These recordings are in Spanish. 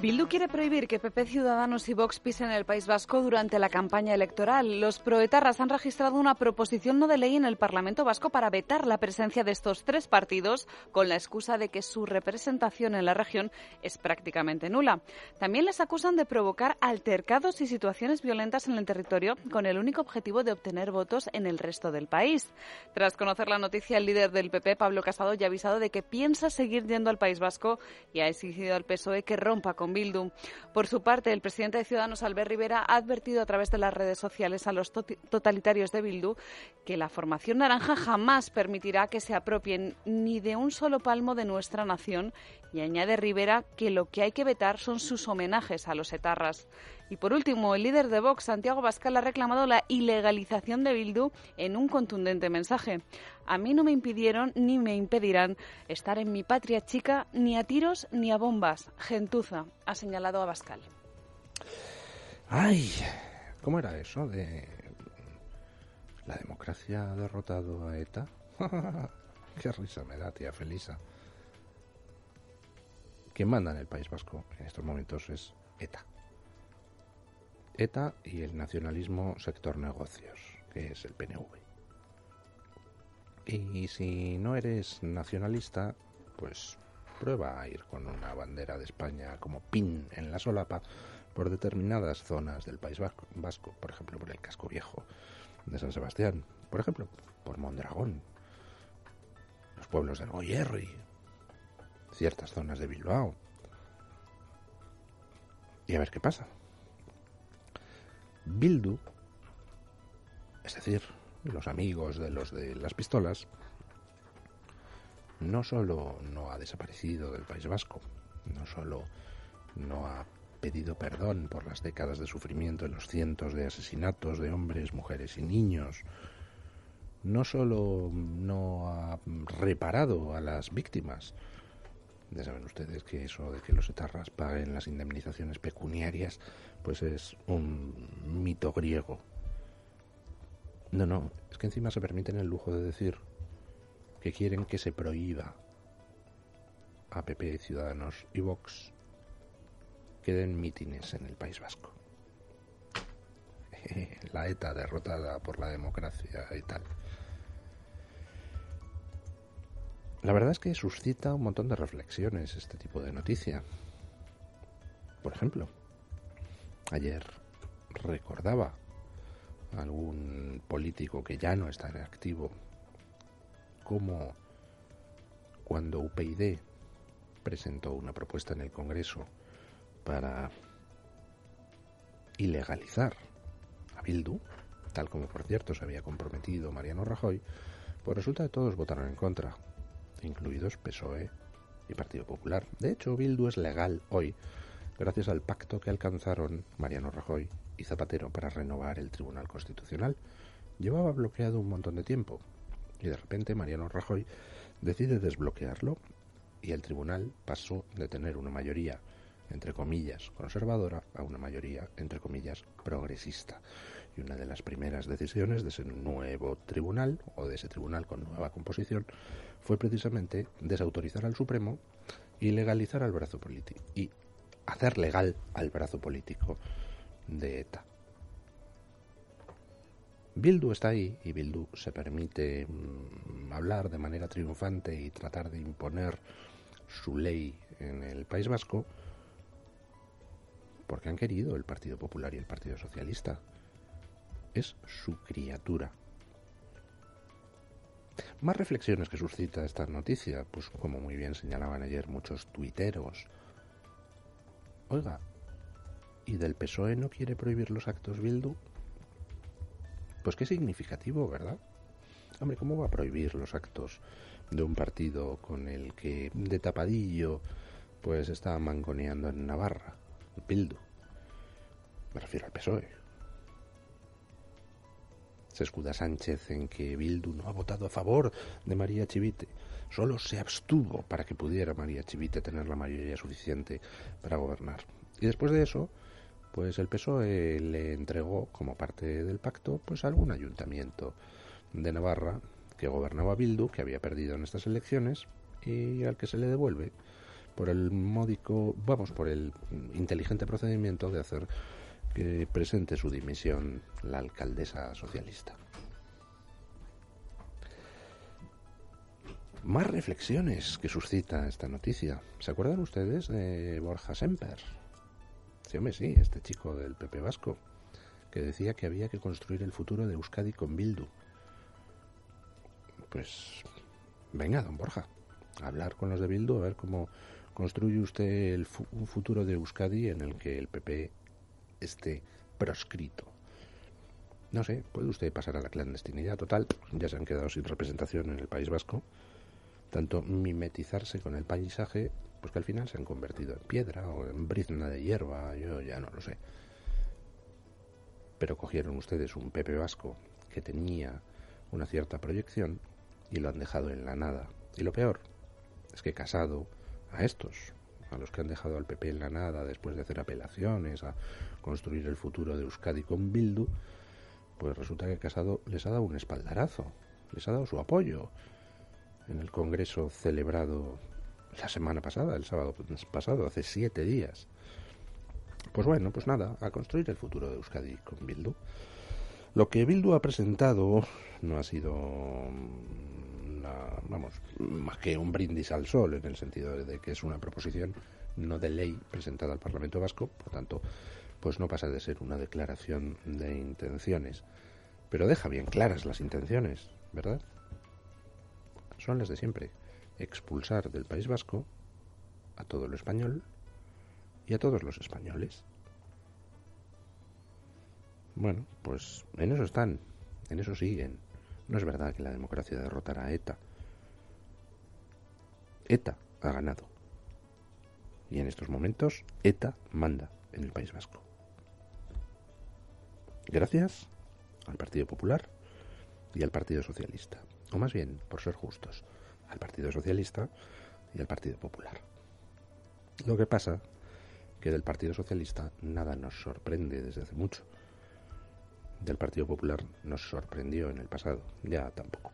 Bildu quiere prohibir que PP, Ciudadanos y Vox pisen el País Vasco durante la campaña electoral. Los proetarras han registrado una proposición no de ley en el Parlamento Vasco para vetar la presencia de estos tres partidos con la excusa de que su representación en la región es prácticamente nula. También les acusan de provocar altercados y situaciones violentas en el territorio con el único objetivo de obtener votos en el resto del país. Tras conocer la noticia, el líder del PP, Pablo Casado, ya ha avisado de que piensa seguir yendo al País Vasco y ha exigido al PSOE que rompa con Bildu. Por su parte, el presidente de Ciudadanos, Albert Rivera, ha advertido a través de las redes sociales a los totalitarios de Bildu que la formación naranja jamás permitirá que se apropien ni de un solo palmo de nuestra nación, y añade Rivera que lo que hay que vetar son sus homenajes a los etarras. Y por último, el líder de Vox, Santiago Abascal, ha reclamado la ilegalización de Bildu en un contundente mensaje. A mí no me impidieron ni me impedirán estar en mi patria chica ni a tiros ni a bombas. Gentuza, ha señalado Abascal. ¡Ay! ¿Cómo era eso de la democracia ha derrotado a ETA? ¡Qué risa me da, tía Felisa! Quien manda en el País Vasco en estos momentos es ETA. ETA y el nacionalismo sector negocios, que es el PNV. Y si no eres nacionalista, pues prueba a ir con una bandera de España como pin en la solapa por determinadas zonas del País Vasco, por ejemplo, por el Casco Viejo de San Sebastián, por ejemplo, por Mondragón, los pueblos del Goierri, ciertas zonas de Bilbao. Y a ver qué pasa. Bildu, es decir, los amigos de los de las pistolas, no solo no ha desaparecido del País Vasco, no solo no ha pedido perdón por las décadas de sufrimiento y los cientos de asesinatos de hombres, mujeres y niños, no solo no ha reparado a las víctimas. Ya saben ustedes que eso de que los etarras paguen las indemnizaciones pecuniarias pues es un mito griego. No, es que encima se permiten el lujo de decir que quieren que se prohíba a PP, Ciudadanos y Vox que den mítines en el País Vasco. La ETA derrotada por la democracia y tal. La verdad es que suscita un montón de reflexiones este tipo de noticia. Por ejemplo, ayer recordaba a algún político que ya no está en activo cómo cuando UPyD presentó una propuesta en el Congreso para ilegalizar a Bildu, tal como por cierto se había comprometido Mariano Rajoy, pues resulta que todos votaron en contra, incluidos PSOE y Partido Popular. De hecho, Bildu es legal hoy gracias al pacto que alcanzaron Mariano Rajoy y Zapatero para renovar el Tribunal Constitucional. Llevaba bloqueado un montón de tiempo y de repente Mariano Rajoy decide desbloquearlo y el tribunal pasó de tener una mayoría entre comillas conservadora a una mayoría entre comillas progresista. Y una de las primeras decisiones de ese nuevo tribunal, o de ese tribunal con nueva composición, fue precisamente desautorizar al Supremo y legalizar al brazo político, y hacer legal al brazo político de ETA. Bildu está ahí y Bildu se permite hablar de manera triunfante y tratar de imponer su ley en el País Vasco porque han querido el Partido Popular y el Partido Socialista. Es su criatura. Más reflexiones que suscita esta noticia, pues como muy bien señalaban ayer muchos tuiteros. Oiga, ¿y del PSOE no quiere prohibir los actos Bildu? Pues qué significativo, ¿verdad? Hombre, ¿cómo va a prohibir los actos de un partido con el que de tapadillo pues está mangoneando en Navarra? Bildu. Me refiero al PSOE. Se escuda Sánchez en que Bildu no ha votado a favor de María Chivite. Solo se abstuvo para que pudiera María Chivite tener la mayoría suficiente para gobernar. Y después de eso, pues el PSOE le entregó, como parte del pacto, pues algún ayuntamiento de Navarra que gobernaba Bildu, que había perdido en estas elecciones, y al que se le devuelve por el inteligente procedimiento de hacer que presente su dimisión la alcaldesa socialista. Más reflexiones que suscita esta noticia. ¿Se acuerdan ustedes de Borja Semper? Sí, hombre, sí, este chico del PP vasco, que decía que había que construir el futuro de Euskadi con Bildu. Pues venga, don Borja, a hablar con los de Bildu, a ver cómo construye usted un futuro de Euskadi en el que el PP esté proscrito. No sé, puede usted pasar a la clandestinidad. Total, ya se han quedado sin representación en el País Vasco. Tanto mimetizarse con el paisaje, pues que al final se han convertido en piedra o en brizna de hierba, yo ya no lo sé. Pero cogieron ustedes un PP vasco que tenía una cierta proyección y lo han dejado en la nada. Y lo peor es que Casado, a los que han dejado al PP en la nada después de hacer apelaciones a construir el futuro de Euskadi con Bildu, pues resulta que Casado les ha dado un espaldarazo, les ha dado su apoyo en el congreso celebrado la semana pasada, el sábado pasado, hace 7 días. Pues bueno, pues nada, a construir el futuro de Euskadi con Bildu. Lo que Bildu ha presentado no ha sido más que un brindis al sol, en el sentido de que es una proposición no de ley presentada al Parlamento Vasco, por tanto, pues no pasa de ser una declaración de intenciones. Pero deja bien claras las intenciones, ¿verdad? Son las de siempre: expulsar del País Vasco a todo lo español y a todos los españoles. Bueno, pues en eso están, en eso siguen. No es verdad que la democracia derrotará a ETA. ETA ha ganado. Y en estos momentos ETA manda en el País Vasco. Gracias al Partido Popular y al Partido Socialista. O más bien, por ser justos, al Partido Socialista y al Partido Popular. Lo que pasa que del Partido Socialista nada nos sorprende desde hace mucho. Del Partido Popular nos sorprendió en el pasado, ya tampoco.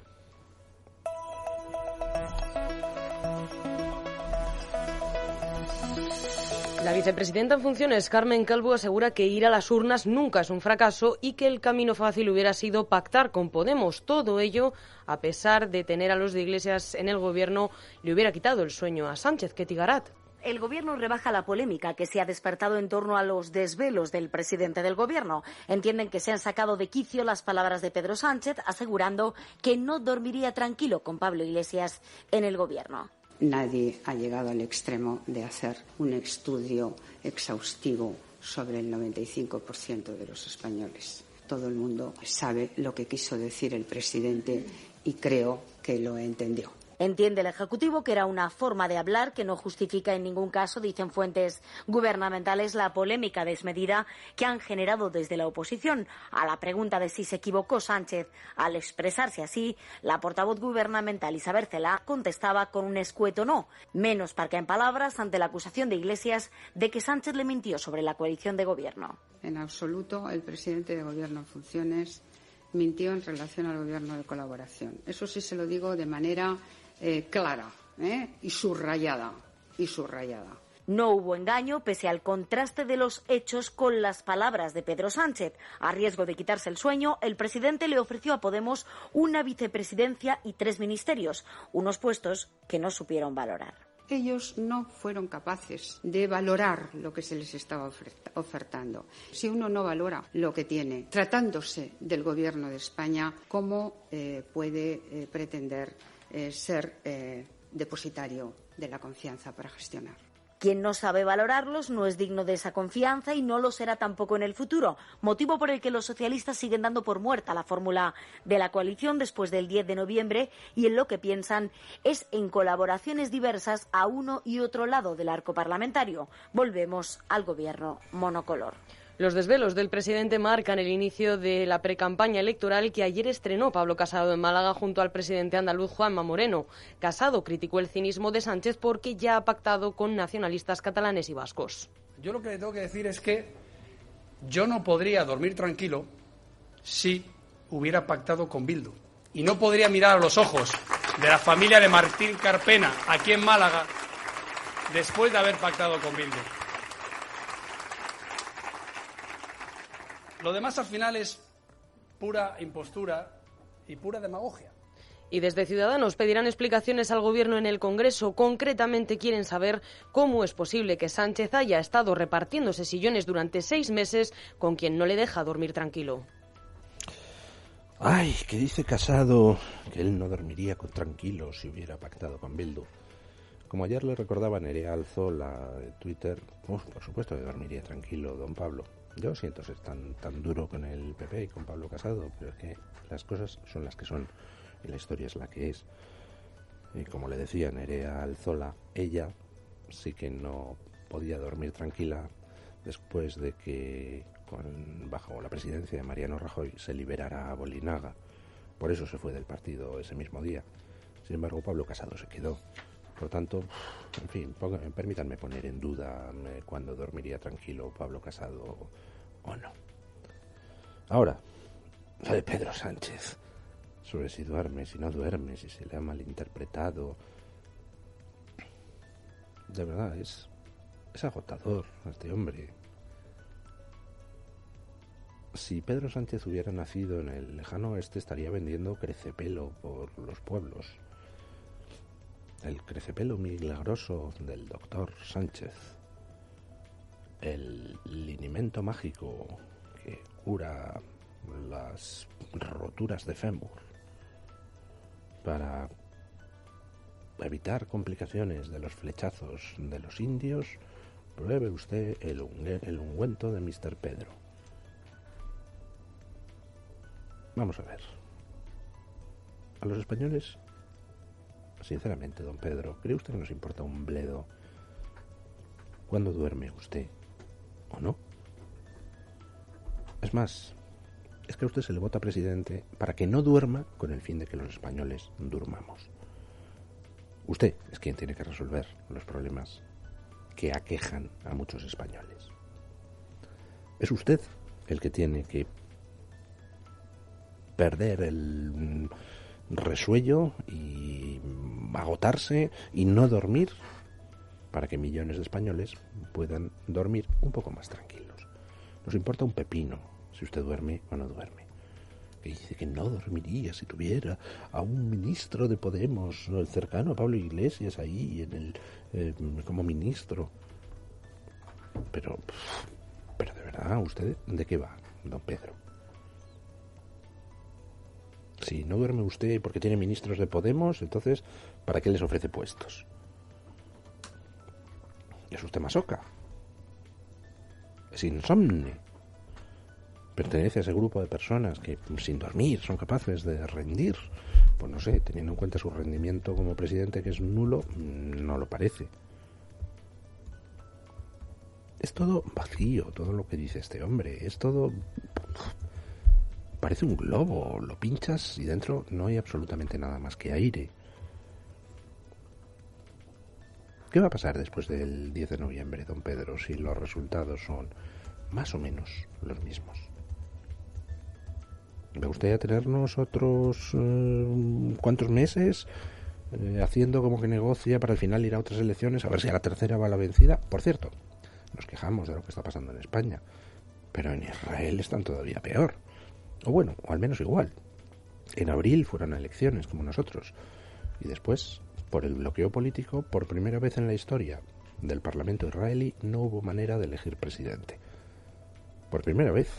La vicepresidenta en funciones, Carmen Calvo, asegura que ir a las urnas nunca es un fracaso y que el camino fácil hubiera sido pactar con Podemos. Todo ello, a pesar de tener a los de Iglesias en el gobierno, le hubiera quitado el sueño a Sánchez. Ketty Garat. El Gobierno rebaja la polémica que se ha despertado en torno a los desvelos del presidente del Gobierno. Entienden que se han sacado de quicio las palabras de Pedro Sánchez, asegurando que no dormiría tranquilo con Pablo Iglesias en el Gobierno. Nadie ha llegado al extremo de hacer un estudio exhaustivo sobre el 95% de los españoles. Todo el mundo sabe lo que quiso decir el presidente y creo que lo entendió. Entiende el Ejecutivo que era una forma de hablar que no justifica en ningún caso, dicen fuentes gubernamentales, la polémica desmedida que han generado desde la oposición. A la pregunta de si se equivocó Sánchez al expresarse así, la portavoz gubernamental Isabel Celaá contestaba con un escueto no, menos parca en palabras ante la acusación de Iglesias de que Sánchez le mintió sobre la coalición de gobierno. En absoluto, el presidente de Gobierno en funciones mintió en relación al gobierno de colaboración. Eso sí se lo digo de manera clara y subrayada. No hubo engaño pese al contraste de los hechos con las palabras de Pedro Sánchez. A riesgo de quitarse el sueño, el presidente le ofreció a Podemos una vicepresidencia y 3 ministerios, unos puestos que no supieron valorar. Ellos no fueron capaces de valorar lo que se les estaba ofertando. Si uno no valora lo que tiene, tratándose del Gobierno de España, ¿cómo puede pretender ser depositario de la confianza para gestionar? Quien no sabe valorarlos no es digno de esa confianza y no lo será tampoco en el futuro, motivo por el que los socialistas siguen dando por muerta la fórmula de la coalición después del 10 de noviembre y en lo que piensan es en colaboraciones diversas a uno y otro lado del arco parlamentario. Volvemos al gobierno monocolor. Los desvelos del presidente marcan el inicio de la precampaña electoral que ayer estrenó Pablo Casado en Málaga junto al presidente andaluz Juanma Moreno. Casado criticó el cinismo de Sánchez porque ya ha pactado con nacionalistas catalanes y vascos. Yo lo que le tengo que decir es que yo no podría dormir tranquilo si hubiera pactado con Bildu. Y no podría mirar a los ojos de la familia de Martín Carpena aquí en Málaga después de haber pactado con Bildu. Lo demás al final es pura impostura y pura demagogia. Y desde Ciudadanos pedirán explicaciones al Gobierno en el Congreso. Concretamente quieren saber cómo es posible que Sánchez haya estado repartiéndose sillones durante 6 meses con quien no le deja dormir tranquilo. Ay, que dice Casado que él no dormiría tranquilo si hubiera pactado con Bildu. Como ayer le recordaba Nerea Alzola en Twitter, por supuesto que dormiría tranquilo, don Pablo. Yo siento ser tan duro con el PP y con Pablo Casado, pero es que las cosas son las que son y la historia es la que es. Y como le decía Nerea Alzola, ella sí que no podía dormir tranquila después de que bajo la presidencia de Mariano Rajoy se liberara a Bolinaga. Por eso se fue del partido ese mismo día. Sin embargo, Pablo Casado se quedó. Por tanto, en fin, permítanme poner en duda cuándo dormiría tranquilo Pablo Casado o no. Ahora, la de Pedro Sánchez, sobre si duerme, si no duerme, si se le ha malinterpretado. De verdad, es agotador este hombre. Si Pedro Sánchez hubiera nacido en el lejano oeste, estaría vendiendo crecepelo por los pueblos. El crecepelo milagroso del doctor Sánchez. El linimento mágico que cura las roturas de fémur para evitar complicaciones de los flechazos de los indios. Pruebe usted el ungüento de Mr. Pedro. Vamos a ver. A los españoles, sinceramente, don Pedro, ¿cree usted que nos importa un bledo cuándo duerme usted o no? Es más, es que a usted se le vota presidente para que no duerma con el fin de que los españoles durmamos. Usted es quien tiene que resolver los problemas que aquejan a muchos españoles. Es usted el que tiene que perder el resuello y agotarse y no dormir para que millones de españoles puedan dormir un poco más tranquilos. Nos importa un pepino si usted duerme o no duerme. Que dice que no dormiría si tuviera a un ministro de Podemos cercano a Pablo Iglesias ahí como ministro. Pero de verdad, ¿usted de qué va, don Pedro? Si no duerme usted porque tiene ministros de Podemos, entonces, ¿para qué les ofrece puestos? Es usted masoca. Es insomne. Pertenece a ese grupo de personas que sin dormir son capaces de rendir. Pues no sé, teniendo en cuenta su rendimiento como presidente, que es nulo, no lo parece. Es todo vacío, todo lo que dice este hombre. Es todo... Parece un globo, lo pinchas y dentro no hay absolutamente nada más que aire. ¿Qué va a pasar después del 10 de noviembre, don Pedro, si los resultados son más o menos los mismos? ¿Va usted a tenernos otros cuantos meses haciendo como que negocia para al final ir a otras elecciones a ver si a la tercera va la vencida? Por cierto, nos quejamos de lo que está pasando en España, pero en Israel están todavía peor. O bueno, o al menos igual. En abril fueron elecciones como nosotros. Y después, por el bloqueo político, por primera vez en la historia del Parlamento israelí, no hubo manera de elegir presidente. Por primera vez.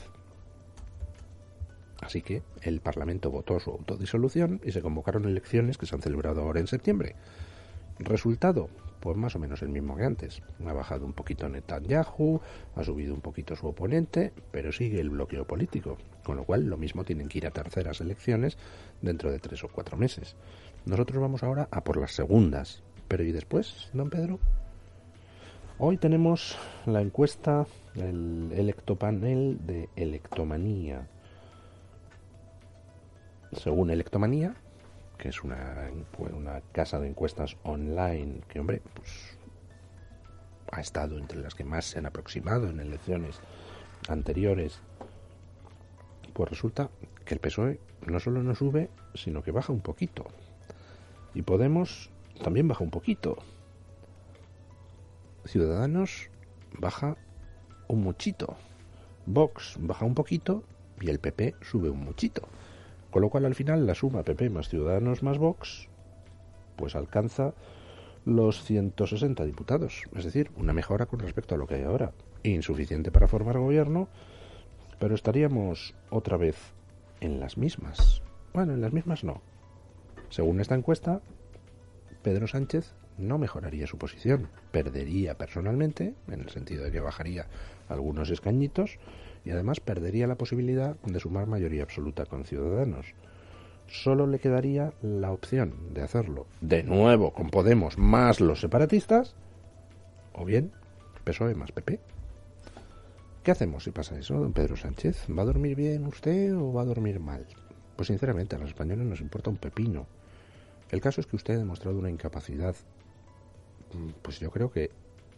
Así que el Parlamento votó su autodisolución y se convocaron elecciones que se han celebrado ahora en septiembre. Resultado, pues más o menos el mismo que antes. Ha bajado un poquito Netanyahu, ha subido un poquito su oponente, pero sigue el bloqueo político, con lo cual lo mismo tienen que ir a terceras elecciones dentro de 3 o 4 meses. Nosotros vamos ahora a por las segundas. Pero ¿y después, don Pedro? Hoy tenemos la encuesta, el electopanel de Electomanía. Según Electomanía, que es una casa de encuestas online que, hombre, pues ha estado entre las que más se han aproximado en elecciones anteriores, pues resulta que el PSOE no solo no sube, sino que baja un poquito. Y Podemos también baja un poquito. Ciudadanos baja un muchito, Vox baja un poquito y el PP sube un muchito. Con lo cual, al final, la suma PP más Ciudadanos más Vox, pues alcanza los 160 diputados. Es decir, una mejora con respecto a lo que hay ahora. Insuficiente para formar gobierno, pero estaríamos otra vez en las mismas. Bueno, en las mismas no. Según esta encuesta, Pedro Sánchez no mejoraría su posición. Perdería personalmente, en el sentido de que bajaría algunos escañitos, y además perdería la posibilidad de sumar mayoría absoluta con Ciudadanos. Solo le quedaría la opción de hacerlo de nuevo con Podemos más los separatistas, o bien PSOE más PP. ¿Qué hacemos si pasa eso, don Pedro Sánchez? ¿Va a dormir bien usted o va a dormir mal? Pues sinceramente a los españoles nos importa un pepino. El caso es que usted ha demostrado una incapacidad, pues yo creo que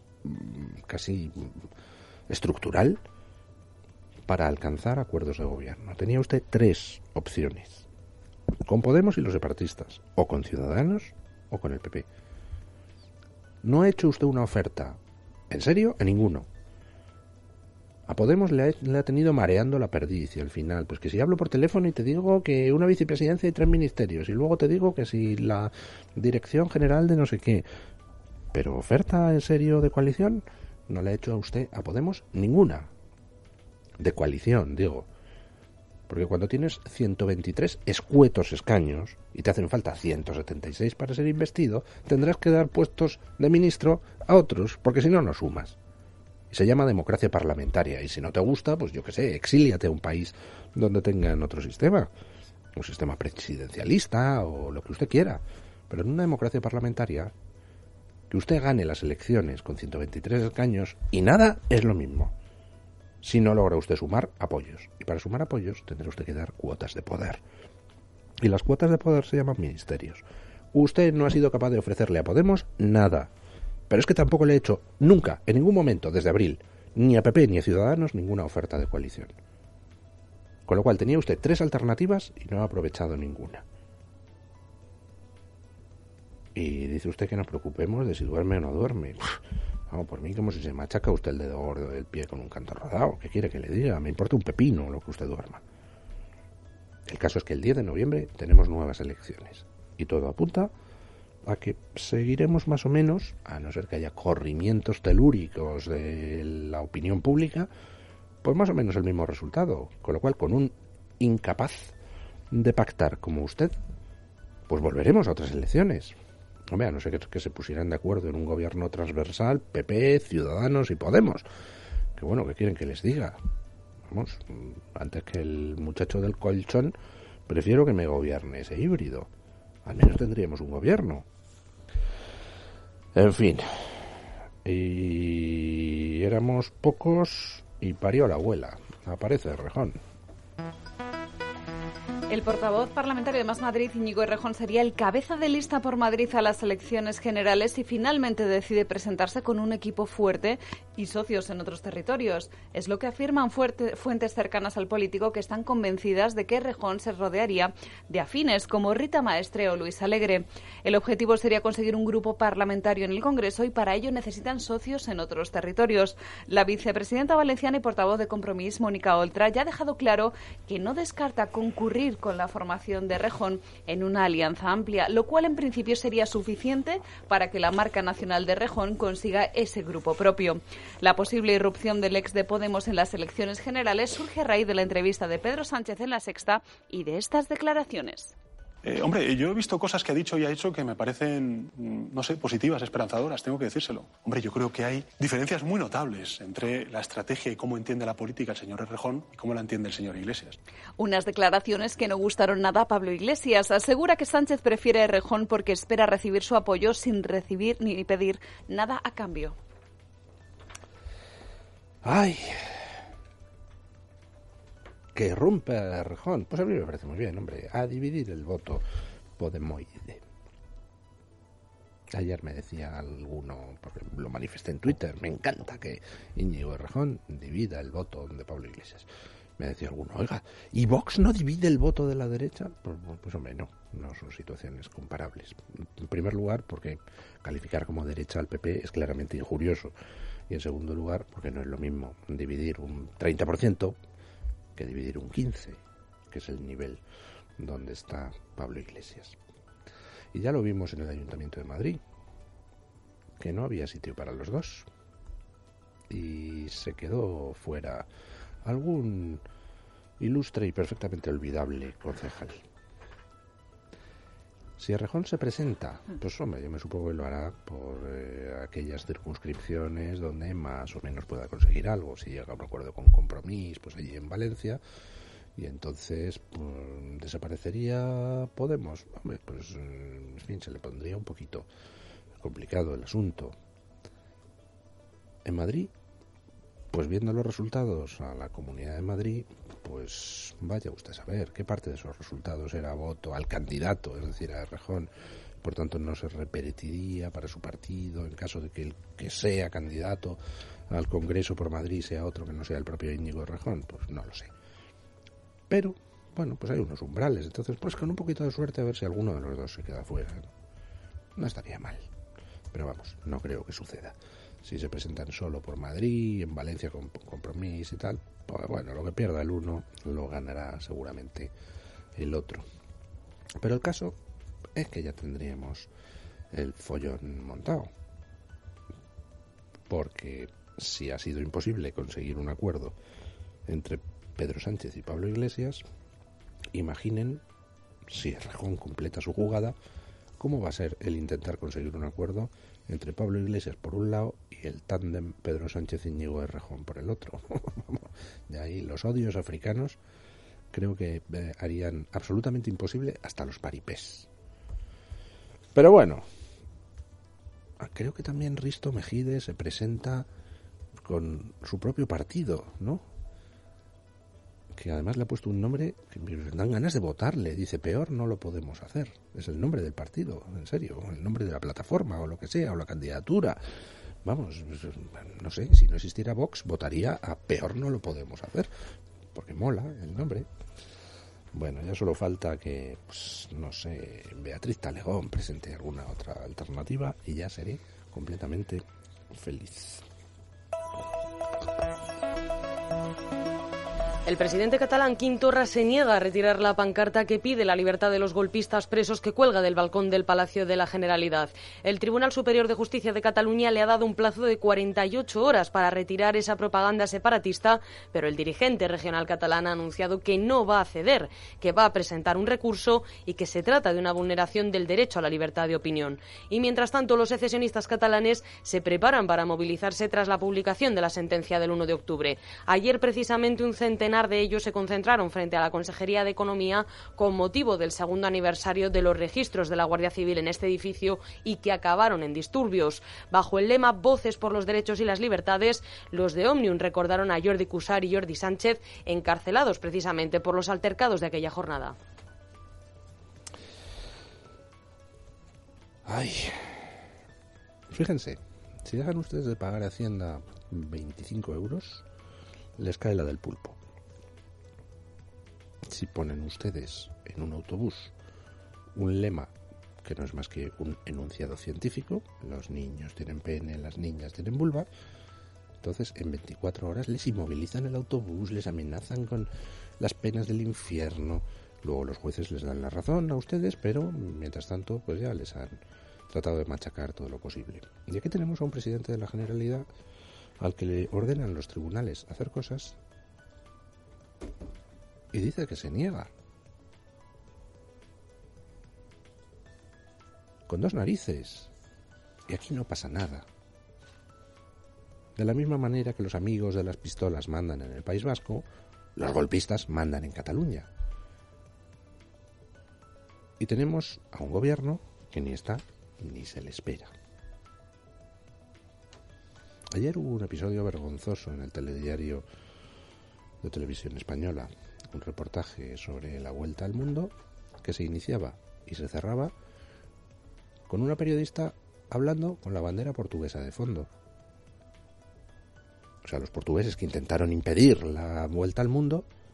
casi estructural, para alcanzar acuerdos de gobierno. Tenía usted 3 opciones: con Podemos y los separatistas, o con Ciudadanos, o con el PP. No ha hecho usted una oferta, ¿en serio?, en ninguno. A Podemos le ha tenido mareando la perdiz, y al final, pues que si hablo por teléfono y te digo que una vicepresidencia y 3 ministerios, y luego te digo que si la dirección general de no sé qué. Pero oferta en serio de coalición no le ha hecho a usted a Podemos ninguna. De coalición, digo. Porque cuando tienes 123 escuetos escaños y te hacen falta 176 para ser investido, tendrás que dar puestos de ministro a otros, porque si no, no sumas. Y se llama democracia parlamentaria, y si no te gusta, pues yo qué sé, exíliate a un país donde tengan otro sistema, un sistema presidencialista o lo que usted quiera. Pero en una democracia parlamentaria, que usted gane las elecciones con 123 escaños y nada es lo mismo, si no logra usted sumar apoyos. Y para sumar apoyos tendrá usted que dar cuotas de poder. Y las cuotas de poder se llaman ministerios. Usted no ha sido capaz de ofrecerle a Podemos nada. Pero es que tampoco le ha hecho nunca, en ningún momento, desde abril, ni a PP ni a Ciudadanos, ninguna oferta de coalición. Con lo cual tenía usted 3 alternativas y no ha aprovechado ninguna. Y dice usted que nos preocupemos de si duerme o no duerme. Vamos, por mí como si se machaca usted el dedo gordo del pie con un canto rodado. ¿Qué quiere que le diga? Me importa un pepino lo que usted duerma. El caso es que el 10 de noviembre tenemos nuevas elecciones. Y todo apunta a que seguiremos más o menos, a no ser que haya corrimientos telúricos de la opinión pública, pues más o menos el mismo resultado. Con lo cual, con un incapaz de pactar como usted, pues volveremos a otras elecciones. Hombre, a no ser que se pusieran de acuerdo en un gobierno transversal, PP, Ciudadanos y Podemos. Que bueno, ¿qué quieren que les diga? Vamos, antes que el muchacho del colchón, prefiero que me gobierne ese híbrido. Al menos tendríamos un gobierno. En fin. Y éramos pocos y parió la abuela. Aparece Errejón. El portavoz parlamentario de Más Madrid, Íñigo Errejón, sería el cabeza de lista por Madrid a las elecciones generales y finalmente decide presentarse con un equipo fuerte y socios en otros territorios. Es lo que afirman fuentes cercanas al político, que están convencidas de que Errejón se rodearía de afines como Rita Maestre o Luis Alegre. El objetivo sería conseguir un grupo parlamentario en el Congreso y para ello necesitan socios en otros territorios. La vicepresidenta valenciana y portavoz de Compromís, Mónica Oltra, ya ha dejado claro que no descarta concurrir con la formación de Errejón en una alianza amplia, lo cual en principio sería suficiente para que la marca nacional de Errejón consiga ese grupo propio. La posible irrupción del ex de Podemos en las elecciones generales surge a raíz de la entrevista de Pedro Sánchez en La Sexta y de estas declaraciones. Hombre, yo he visto cosas que ha dicho y ha hecho que me parecen, no sé, positivas, esperanzadoras, tengo que decírselo. Hombre, yo creo que hay diferencias muy notables entre la estrategia y cómo entiende la política el señor Errejón y cómo la entiende el señor Iglesias. Unas declaraciones que no gustaron nada a Pablo Iglesias. Asegura que Sánchez prefiere a Errejón porque espera recibir su apoyo sin recibir ni pedir nada a cambio. ¡Ay! Que rompe a Errejón. Pues a mí me parece muy bien, hombre. A dividir el voto podemoide. Ayer me decía alguno, porque lo manifesté en Twitter, me encanta que Íñigo Errejón divida el voto de Pablo Iglesias. Me decía alguno, oiga, ¿y Vox no divide el voto de la derecha? Pues hombre, no son situaciones comparables. En primer lugar, porque calificar como derecha al PP es claramente injurioso. Y en segundo lugar, porque no es lo mismo dividir un 30% que dividir un 15%, que es el nivel donde está Pablo Iglesias. Y ya lo vimos en el Ayuntamiento de Madrid, que no había sitio para los dos. Y se quedó fuera algún ilustre y perfectamente olvidable concejal. Si Errejón se presenta, pues hombre, yo me supongo que lo hará por aquellas circunscripciones donde más o menos pueda conseguir algo. Si llega a un acuerdo con Compromís, pues allí en Valencia, y entonces pues, desaparecería Podemos. Hombre, pues en fin, se le pondría un poquito complicado el asunto. En Madrid, pues viendo los resultados a la Comunidad de Madrid, pues vaya usted a saber qué parte de esos resultados era voto al candidato, es decir, a Errejón. Por tanto, no se repetiría para su partido en caso de que el que sea candidato al Congreso por Madrid sea otro que no sea el propio Íñigo Errejón. Pues no lo sé. Pero, bueno, pues hay unos umbrales. Entonces, pues con un poquito de suerte a ver si alguno de los dos se queda fuera. No estaría mal. Pero vamos, no creo que suceda. Si se presentan solo por Madrid, en Valencia con Compromís y tal, pues bueno, lo que pierda el uno lo ganará seguramente el otro. Pero el caso es que ya tendríamos el follón montado. Porque si ha sido imposible conseguir un acuerdo entre Pedro Sánchez y Pablo Iglesias, imaginen, si Errejón completa su jugada, cómo va a ser el intentar conseguir un acuerdo entre Pablo Iglesias por un lado y el tándem Pedro Sánchez-Íñigo Errejón por el otro. De ahí los odios africanos creo que harían absolutamente imposible hasta los paripés. Pero bueno, creo que también Risto Mejide se presenta con su propio partido, ¿no? Que además le ha puesto un nombre que me dan ganas de votarle. Dice, peor no lo podemos hacer. Es el nombre del partido, en serio, el nombre de la plataforma o lo que sea, o la candidatura. Vamos, no sé, si no existiera Vox, votaría a peor no lo podemos hacer, porque mola el nombre. Bueno, ya solo falta que, pues, no sé, Beatriz Talegón presente alguna otra alternativa y ya seré completamente feliz. El presidente catalán Quim Torra se niega a retirar la pancarta que pide la libertad de los golpistas presos que cuelga del balcón del Palacio de la Generalitat. El Tribunal Superior de Justicia de Cataluña le ha dado un plazo de 48 horas para retirar esa propaganda separatista, pero el dirigente regional catalán ha anunciado que no va a ceder, que va a presentar un recurso y que se trata de una vulneración del derecho a la libertad de opinión. Y mientras tanto, los secesionistas catalanes se preparan para movilizarse tras la publicación de la sentencia del 1 de octubre. Ayer, precisamente, un centenar de ellos se concentraron frente a la Consejería de Economía con motivo del segundo aniversario de los registros de la Guardia Civil en este edificio y que acabaron en disturbios. Bajo el lema Voces por los derechos y las libertades, los de Òmnium recordaron a Jordi Cuixart y Jordi Sánchez, encarcelados precisamente por los altercados de aquella jornada. Ay, fíjense, si dejan ustedes de pagar a Hacienda 25 euros, les cae la del pulpo. Si ponen ustedes en un autobús un lema que no es más que un enunciado científico, los niños tienen pene, las niñas tienen vulva, entonces en 24 horas les inmovilizan el autobús, les amenazan con las penas del infierno, luego los jueces les dan la razón a ustedes, pero mientras tanto pues ya les han tratado de machacar todo lo posible. Y aquí tenemos a un presidente de la Generalidad al que le ordenan los tribunales hacer cosas y dice que se niega. Con dos narices. Y aquí no pasa nada. De la misma manera que los amigos de las pistolas mandan en el País Vasco, los golpistas mandan en Cataluña. Y tenemos a un gobierno que ni está ni se le espera. Ayer hubo un episodio vergonzoso en el telediario de Televisión Española, un reportaje sobre la vuelta al mundo que se iniciaba y se cerraba con una periodista hablando con la bandera portuguesa de fondo. O sea, los portugueses que intentaron impedir la vuelta al mundo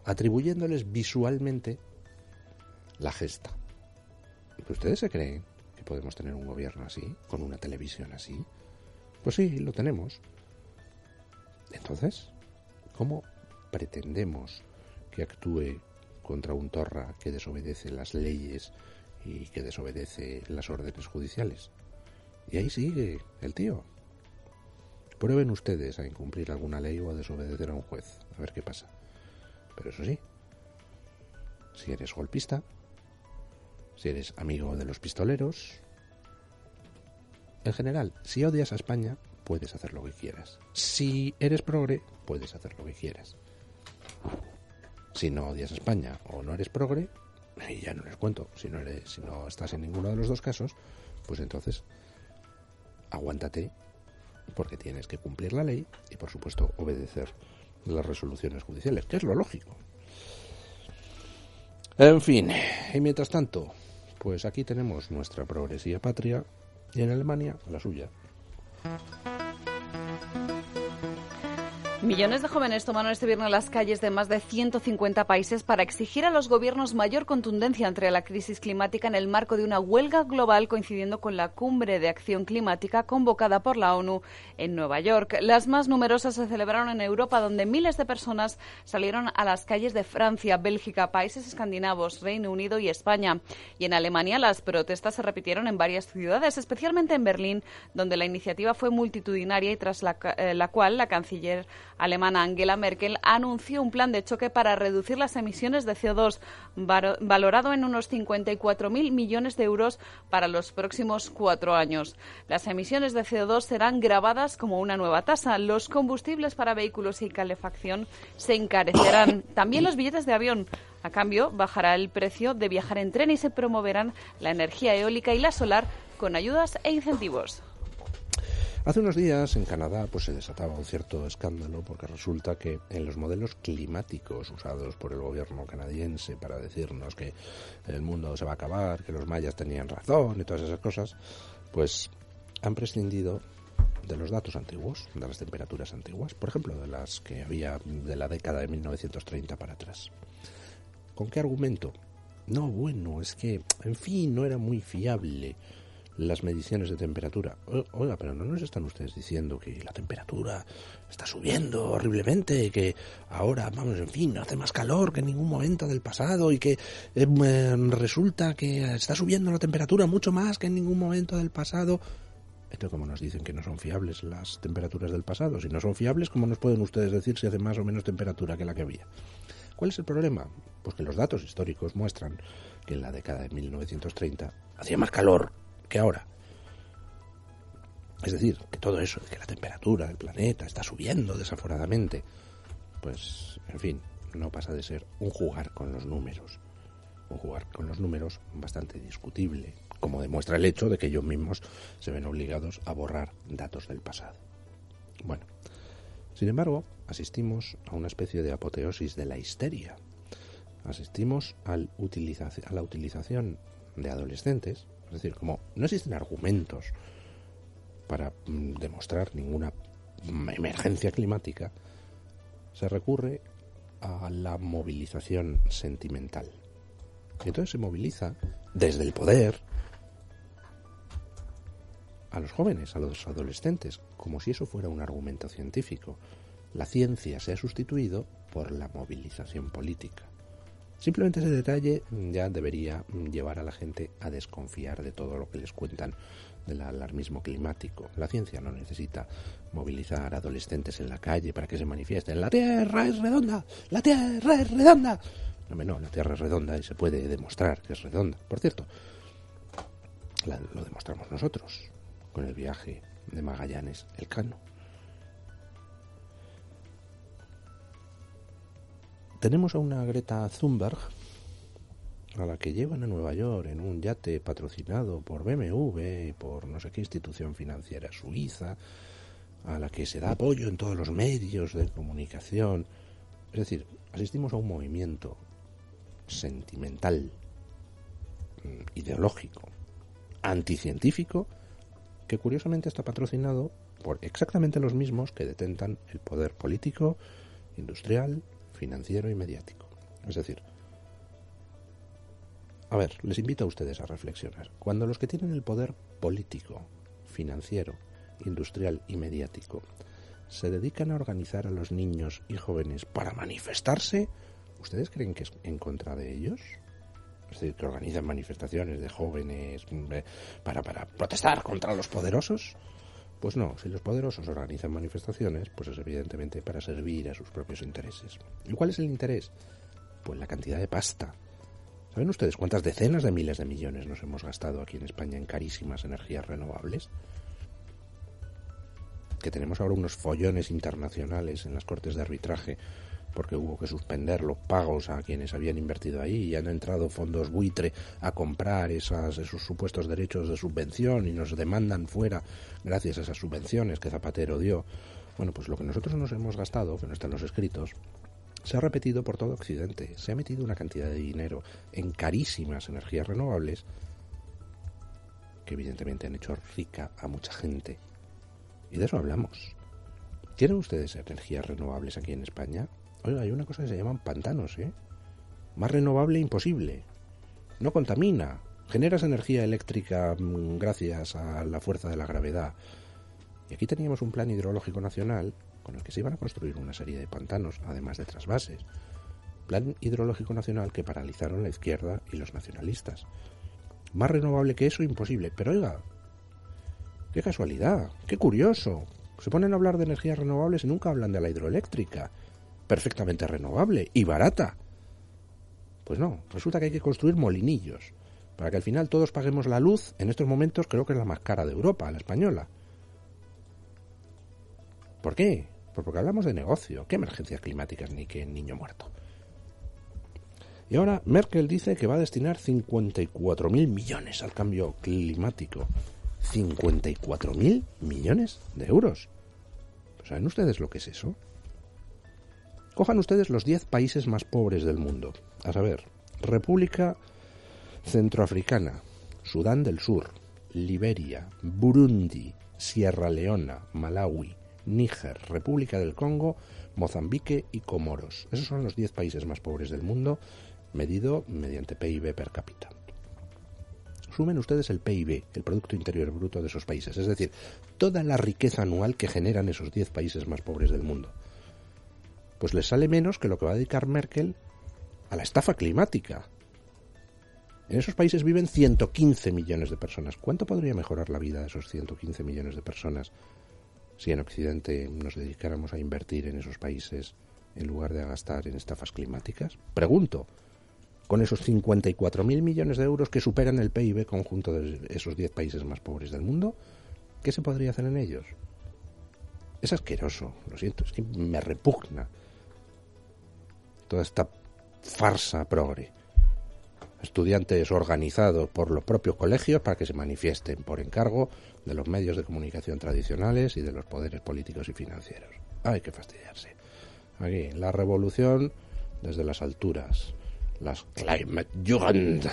atribuyéndoles visualmente la gesta. ¿Ustedes se creen que podemos tener un gobierno así, con una televisión así? Pues sí, lo tenemos. Entonces, ¿cómo pretendemos que actúe contra un Torra que desobedece las leyes y que desobedece las órdenes judiciales? Y ahí sigue el tío. Prueben ustedes a incumplir alguna ley o a desobedecer a un juez, a ver qué pasa. Pero eso sí, si eres golpista, si eres amigo de los pistoleros, en general, si odias a España, puedes hacer lo que quieras. Si eres progre, puedes hacer lo que quieras. Si no odias a España o no eres progre, y ya no les cuento, si no estás en ninguno de los dos casos, pues entonces aguántate, porque tienes que cumplir la ley y, por supuesto, obedecer las resoluciones judiciales, que es lo lógico. En fin, y mientras tanto, pues aquí tenemos nuestra progresía patria y en Alemania la suya. Millones de jóvenes tomaron este viernes las calles de más de 150 países para exigir a los gobiernos mayor contundencia ante la crisis climática en el marco de una huelga global coincidiendo con la Cumbre de Acción Climática convocada por la ONU en Nueva York. Las más numerosas se celebraron en Europa, donde miles de personas salieron a las calles de Francia, Bélgica, países escandinavos, Reino Unido y España. Y en Alemania las protestas se repitieron en varias ciudades, especialmente en Berlín, donde la iniciativa fue multitudinaria y tras la cual la canciller alemana Angela Merkel anunció un plan de choque para reducir las emisiones de CO2 valorado en unos 54.000 millones de euros para los próximos 4 años. Las emisiones de CO2 serán gravadas como una nueva tasa. Los combustibles para vehículos y calefacción se encarecerán. También los billetes de avión. A cambio, bajará el precio de viajar en tren y se promoverán la energía eólica y la solar con ayudas e incentivos. Hace unos días en Canadá pues se desataba un cierto escándalo porque resulta que en los modelos climáticos usados por el gobierno canadiense para decirnos que el mundo se va a acabar, que los mayas tenían razón y todas esas cosas, pues han prescindido de los datos antiguos, de las temperaturas antiguas, por ejemplo, de las que había de la década de 1930 para atrás. ¿Con qué argumento? No, bueno, es que, en fin, no era muy fiable las mediciones de temperatura. Oiga, pero ¿no nos están ustedes diciendo que la temperatura está subiendo horriblemente, que ahora, vamos, en fin, hace más calor que en ningún momento del pasado y que resulta que está subiendo la temperatura mucho más que en ningún momento del pasado? Entonces, ¿cómo nos dicen que no son fiables las temperaturas del pasado? Si no son fiables, ¿cómo nos pueden ustedes decir si hace más o menos temperatura que la que había? ¿Cuál es el problema? Pues que los datos históricos muestran que en la década de 1930 hacía más calor que ahora. Es decir, que todo eso, que la temperatura del planeta está subiendo desaforadamente, pues, en fin, no pasa de ser un jugar con los números. Un jugar con los números bastante discutible, como demuestra el hecho de que ellos mismos se ven obligados a borrar datos del pasado. Bueno, sin embargo, asistimos a una especie de apoteosis de la histeria. Asistimos a la utilización de adolescentes. Es decir, como no existen argumentos para demostrar ninguna emergencia climática, se recurre a la movilización sentimental. Y entonces se moviliza desde el poder a los jóvenes, a los adolescentes, como si eso fuera un argumento científico. La ciencia se ha sustituido por la movilización política. Simplemente ese detalle ya debería llevar a la gente a desconfiar de todo lo que les cuentan del alarmismo climático. La ciencia no necesita movilizar a adolescentes en la calle para que se manifiesten. ¡La Tierra es redonda! ¡La Tierra es redonda! No, la Tierra es redonda y se puede demostrar que es redonda. Por cierto, lo demostramos nosotros con el viaje de Magallanes Elcano. Tenemos a una Greta Thunberg, a la que llevan a Nueva York en un yate patrocinado por BMW y por no sé qué institución financiera suiza, a la que se da apoyo en todos los medios de comunicación. Es decir, asistimos a un movimiento sentimental, ideológico, anticientífico, que curiosamente está patrocinado por exactamente los mismos que detentan el poder político, industrial, financiero y mediático. Es decir, a ver, les invito a ustedes a reflexionar. Cuando los que tienen el poder político, financiero, industrial y mediático se dedican a organizar a los niños y jóvenes para manifestarse, ¿ustedes creen que es en contra de ellos? Es decir, que organizan manifestaciones de jóvenes para protestar contra los poderosos. Pues no, si los poderosos organizan manifestaciones, pues es evidentemente para servir a sus propios intereses. ¿Y cuál es el interés? Pues la cantidad de pasta. ¿Saben ustedes cuántas decenas de miles de millones nos hemos gastado aquí en España en carísimas energías renovables? Que tenemos ahora unos follones internacionales en las cortes de arbitraje porque hubo que suspender los pagos a quienes habían invertido ahí y han entrado fondos buitre a comprar esos supuestos derechos de subvención y nos demandan fuera gracias a esas subvenciones que Zapatero dio. Bueno, pues lo que nosotros nos hemos gastado, que no está en los escritos, se ha repetido por todo Occidente. Se ha metido una cantidad de dinero en carísimas energías renovables que evidentemente han hecho rica a mucha gente. Y de eso hablamos. ¿Tienen ustedes energías renovables aquí en España? Oiga, hay una cosa que se llaman pantanos, ¿eh? Más renovable imposible. No contamina. Generas energía eléctrica gracias a la fuerza de la gravedad. Y aquí teníamos un plan hidrológico nacional con el que se iban a construir una serie de pantanos, además de trasvases. Plan hidrológico nacional que paralizaron la izquierda y los nacionalistas. Más renovable que eso, imposible. Pero oiga, qué casualidad, qué curioso. Se ponen a hablar de energías renovables y nunca hablan de la hidroeléctrica. Perfectamente renovable y barata. Pues no, resulta que hay que construir molinillos para que al final todos paguemos la luz. En estos momentos creo que es la más cara de Europa, la española. ¿Por qué? Pues porque hablamos de negocio. ¿Qué emergencias climáticas ni qué niño muerto? Y ahora Merkel dice que va a destinar 54.000 millones al cambio climático. 54.000 millones de euros. ¿Saben ustedes lo que es eso? Cojan ustedes los 10 países más pobres del mundo. A saber, República Centroafricana, Sudán del Sur, Liberia, Burundi, Sierra Leona, Malawi, Níger, República del Congo, Mozambique y Comoros. Esos son los 10 países más pobres del mundo, medido mediante PIB per cápita. Sumen ustedes el PIB, el Producto Interior Bruto de esos países, es decir, toda la riqueza anual que generan esos 10 países más pobres del mundo. Pues les sale menos que lo que va a dedicar Merkel a la estafa climática. En esos países viven 115 millones de personas. ¿Cuánto podría mejorar la vida de esos 115 millones de personas si en Occidente nos dedicáramos a invertir en esos países en lugar de a gastar en estafas climáticas? Pregunto, con esos 54.000 millones de euros que superan el PIB conjunto de esos 10 países más pobres del mundo, ¿qué se podría hacer en ellos? Es asqueroso, lo siento, es que me repugna toda esta farsa progre. Estudiantes organizados por los propios colegios para que se manifiesten por encargo de los medios de comunicación tradicionales y de los poderes políticos y financieros. Hay que fastidiarse. Aquí, la revolución desde las alturas. Las Climate Jugend.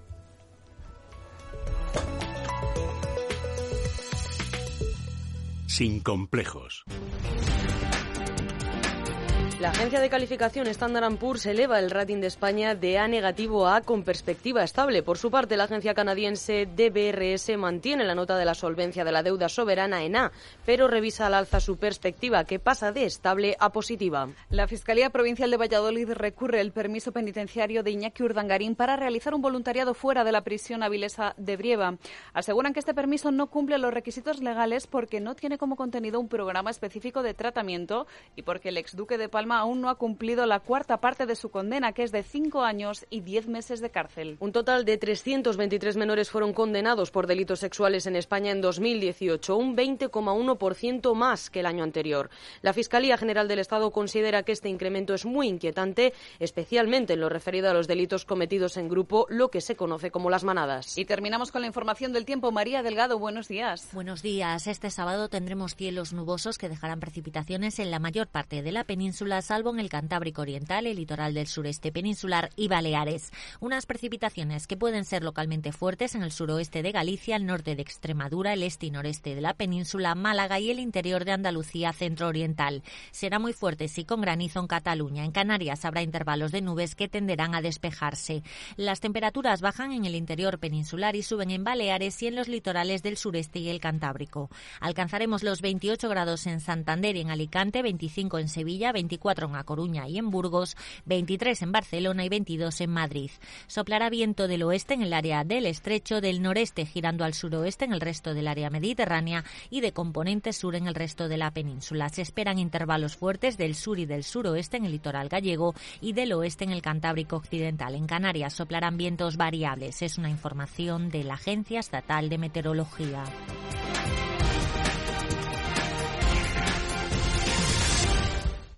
Sin complejos. La agencia de calificación Standard & Poor's eleva el rating de España de A negativo a A con perspectiva estable. Por su parte, la agencia canadiense DBRS mantiene la nota de la solvencia de la deuda soberana en A, pero revisa al alza su perspectiva, que pasa de estable a positiva. La Fiscalía Provincial de Valladolid recurre el permiso penitenciario de Iñaki Urdangarín para realizar un voluntariado fuera de la prisión avilesa de Brieva. Aseguran que este permiso no cumple los requisitos legales porque no tiene como contenido un programa específico de tratamiento y porque el exduque de Palma aún no ha cumplido la cuarta parte de su condena, que es de 5 años y 10 meses de cárcel. Un total de 323 menores fueron condenados por delitos sexuales en España en 2018, un 20,1% más que el año anterior. La Fiscalía General del Estado considera que este incremento es muy inquietante, especialmente en lo referido a los delitos cometidos en grupo, lo que se conoce como las manadas. Y terminamos con la información del tiempo. María Delgado, buenos días. Buenos días. Este sábado tendremos cielos nubosos que dejarán precipitaciones en la mayor parte de la península, nubosa, salvo en el Cantábrico Oriental, el litoral del sureste peninsular y Baleares. Unas precipitaciones que pueden ser localmente fuertes en el suroeste de Galicia, el norte de Extremadura, el este y noreste de la península, Málaga y el interior de Andalucía centro-oriental. Será muy fuertes y con granizo en Cataluña. En Canarias habrá intervalos de nubes que tenderán a despejarse. Las temperaturas bajan en el interior peninsular y suben en Baleares y en los litorales del sureste y el Cantábrico. Alcanzaremos los 28 grados en Santander y en Alicante, 25 en Sevilla, 24 en A Coruña y en Burgos, 23 en Barcelona y 22 en Madrid. Soplará viento del oeste en el área del estrecho, del noreste girando al suroeste en el resto del área mediterránea y de componente sur en el resto de la península. Se esperan intervalos fuertes del sur y del suroeste en el litoral gallego y del oeste en el Cantábrico occidental. En Canarias soplarán vientos variables. Es una información de la Agencia Estatal de Meteorología.